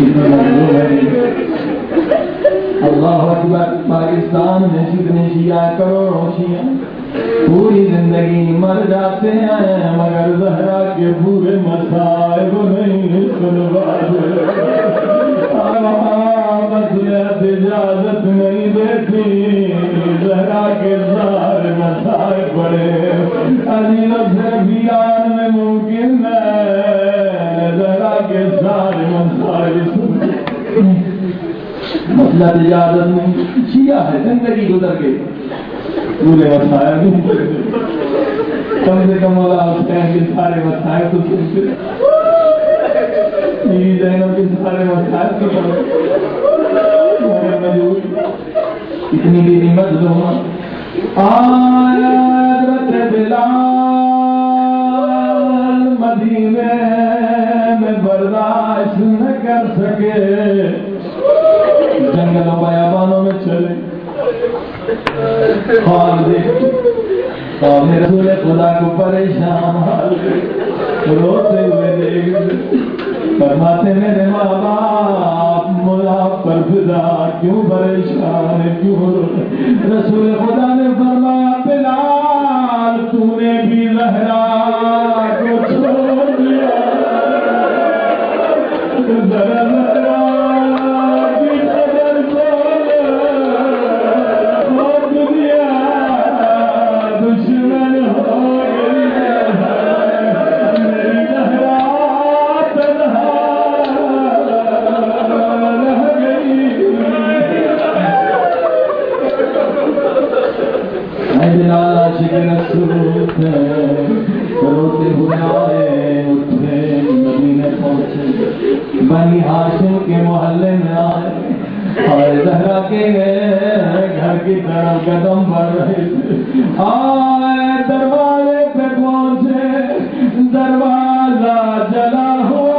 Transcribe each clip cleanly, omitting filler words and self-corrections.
کتنے مظلوم ہیں. اللہ اکبر. پاکستان میں جتنے شیعہ کروڑوں شیعہ پوری زندگی مر جاتے ہیں مگر زہرا کے پورے مصائب نہیں سنواتے. مصلحت اجازت نہیں دیتی زہرا کے سارے مصائب بڑے علی سے بیان میں ممکن ہے زہرا کے سارے مصائب مصلحت اجازت نہیں. شیعہ ہے زندگی گزر گئی پورے مسائل کم سے کم والا حسین کے سارے مسائل تو سنتے زینب کے سارے مسائل تو اتنی بھی نعمت دو. حضرت بلال مدینے میں برداشت نہ کر سکے جنگلوں بیابانوں میں چلے خواب دیکھ خواب میں رسول خدا کو پریشان حال روتے ہوئے دیکھ فرماتے میرے ماں باپ مولا پر فدا کیوں پریشان کیوں. رسول خدا نے فرمایا بلال تو نے بھی زہرا کو چھوڑ دیا زہرا روتے ہوئے آئے اٹھے مدینے پہنچے بنی ہاشم کے محلے میں آئے اور زہرا کے گھر کی طرف قدم بڑھ رہے تھے. آئے دروازے پہ پہنچے دروازہ جلا ہوا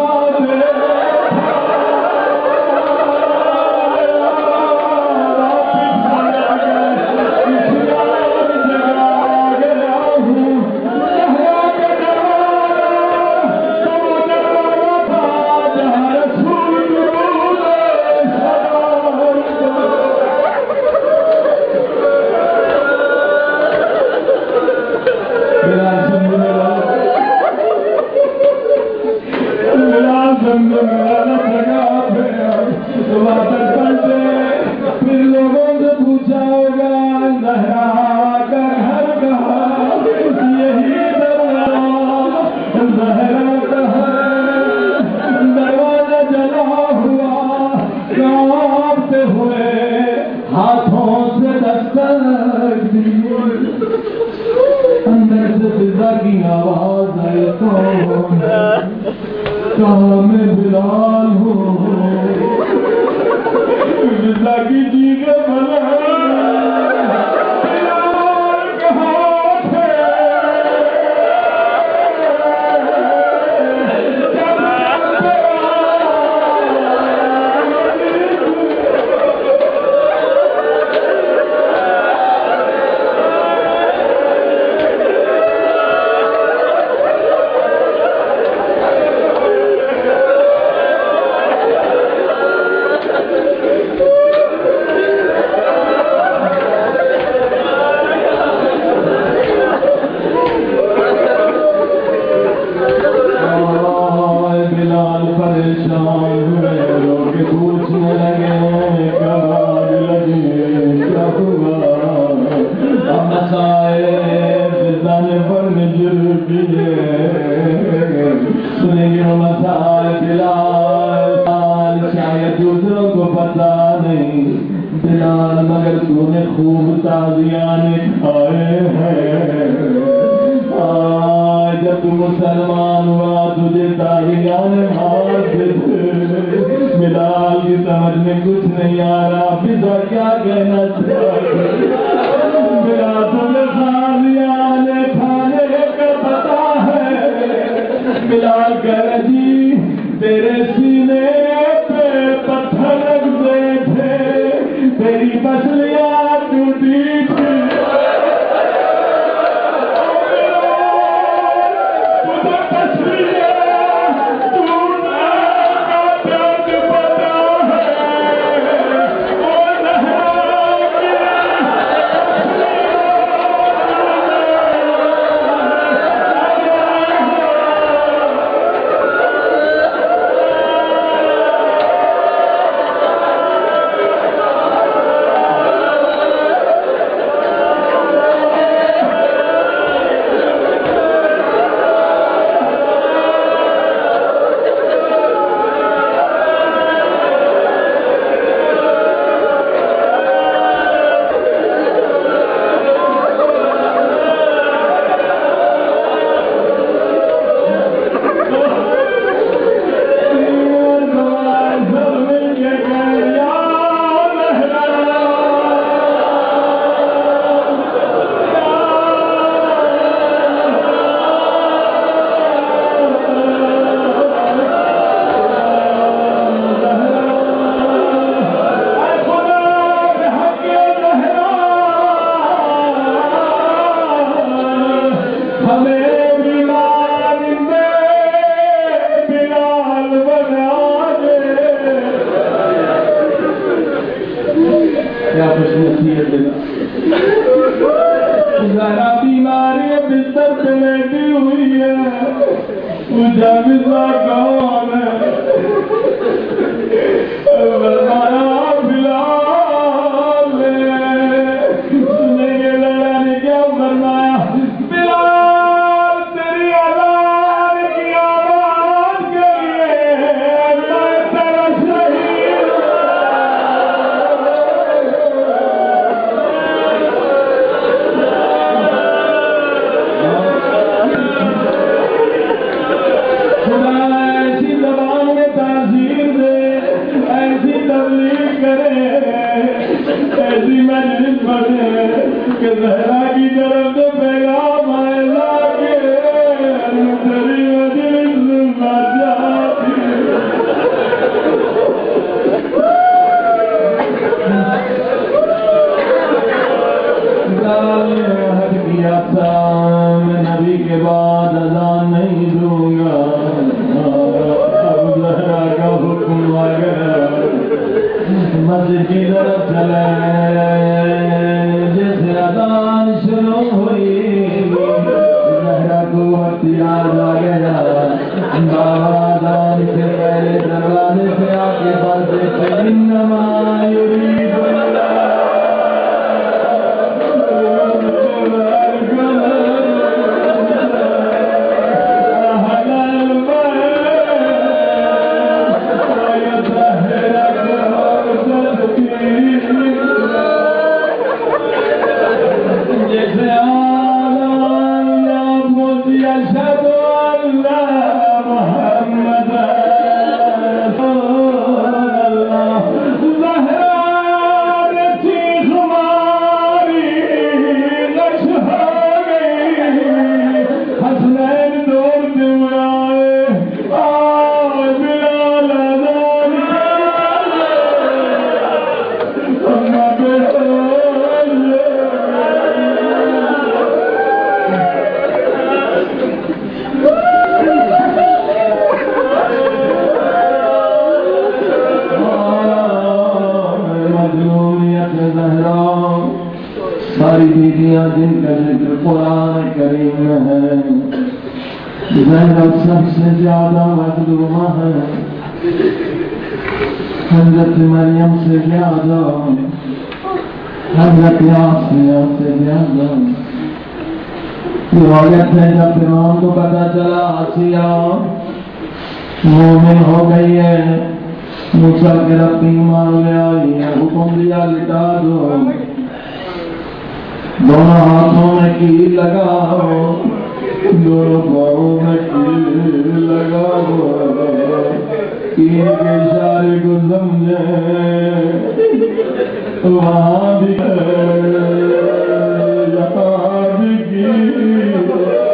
پڑے کہ زہرا کی طرف سے پیغام آئے لا کے تیری مجلس نہ جاتی حد کیا تھا میں نبی کے بعد اذان نہیں دوں گا اب زہرا کا حکم آ گیا مسجد کی طرف چلے جیسے اذان شروع ہوئی زہرا کو وقت یاد آ گیا بابا اذان سے پہلے دروازے سے آ کے پڑھتے تھے انما یرید جن کا ذکر قرآن کریم میں ہے زینب سب سے زیادہ مظلومہ ہے حضرت مریم سے زیادہ حضرت آسیہ سے زیادہ روایت ہے جب فرعون کو پتا چلا آسیہ مومن ہو گئی ہے موسیٰ کے رب ایمان لے آئی ہے حکم دیا لٹا دو دونوں ہاتھوں میں کیل لگاؤ دونوں پاؤں میں کیل لگاؤ کیل کے اشارے کو سمجھے وہاں بھی یہاں بھی کیل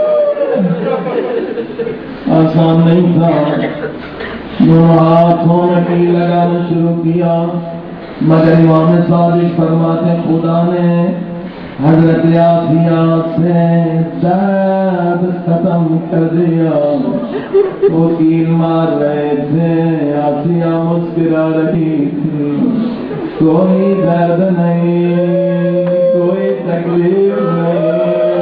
آسان نہیں تھا دونوں ہاتھوں میں کیل لگانا شروع کیا مگر امام صادق فرماتے خدا نے حضرت آسیہ سے داد ختم کر دیا وہ کیل مار رہے تھے آسیہ مسکرا رہی تھی کوئی درد نہیں کوئی تکلیف نہیں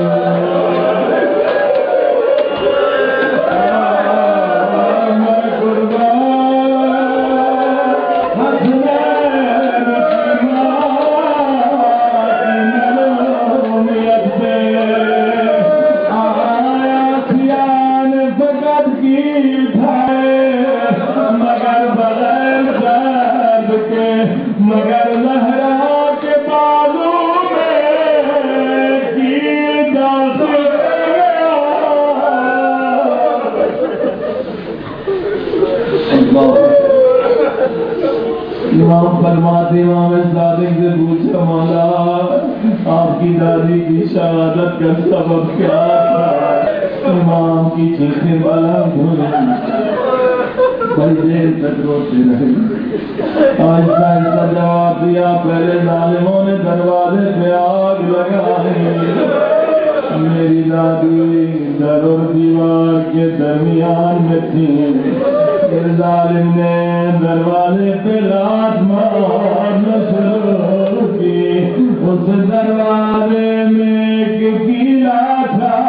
امام فرماتے امام صادق سے پوچھا مولا آپ کی دادی کی شہادت کا سبب کیا تھا امام کی چیخیں بلند ہوئی بڑی دیر تک روتے رہے آہستہ آہستہ جواب دیا پہلے ظالموں نے دروازے پہ آگ لگائی میری دادی در اور دیوار کے درمیان میں تھی ظالم نے دروازے پہ لات مارنا شروع کی اس دروازے میں ایک کیلا تھا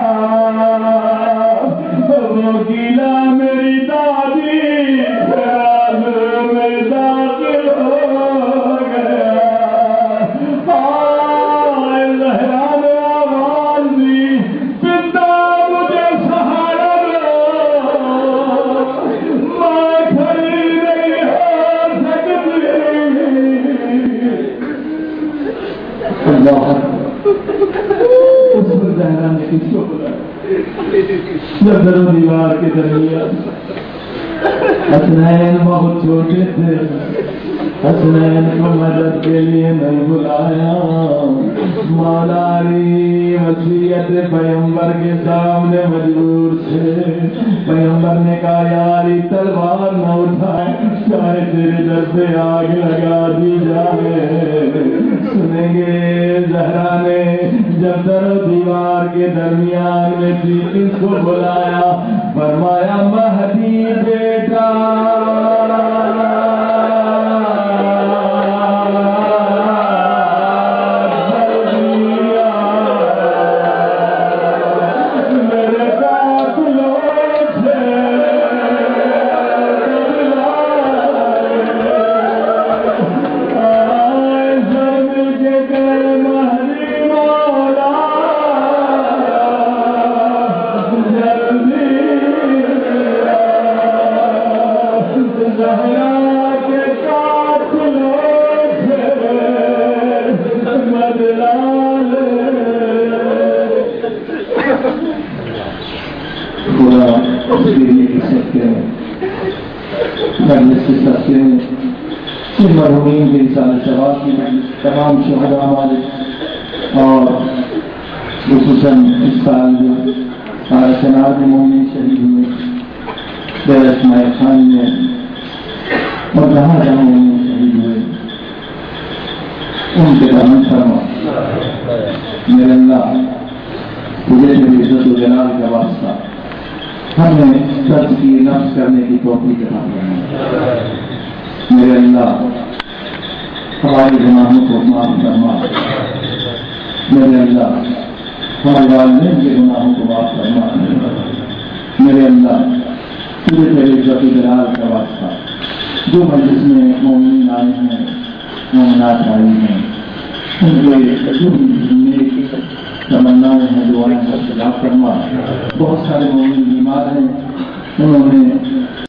وہ کیلا میری دادی میں داخل ہو گیا لہرا نے آواز دی پتا مجھے سہارا اس پر زہرا نے کس کو بولا جب در و دیوار کے درمیان حسنین بہت چھوٹے تھے حسنین کو مدد کے لیے نہیں بلایا. مولا علی وصیت پیغمبر کے سامنے مجبور تھے. پیغمبر نے کہا یا علی تلوار نہ اٹھائے, چاہے تیرے در پہ آگ لگا دی جائے. سنیں گے زہرا نے جب در و دیوار کے درمیان میں تھی, اس کو بلایا, فرمایا مہدی بیٹا مرحومین کے انسان شباب کی تمام شہداء مالک اور خصوصاً اس سال جو سارے شناز مومن شہید ہوئے دیر اسماعیل خان میں اور جہاں جہاں مومن شہید ہوئے ان کے رحم فرما. میرے اللہ تجھے تیری عزت و جلال کا واسطہ ہمیں تزکیہ نفس کرنے کی توفیق عطا فرما. میرے اللہ ہمارے گناہوں کو معاف فرما. میرے اللہ ہمارے والدین کے گناہوں کو معاف فرما. میرے اللہ تجھے تیرے عزت و جلال کا واسطہ جو مجلس میں مومنین آئے ہیں, مومنات آئی ہیں, ان کے جو نیک تمنائیں ہیں دعائیں سب سے معاف فرما. بہت سارے مومن بیمار ہیں, انہوں نے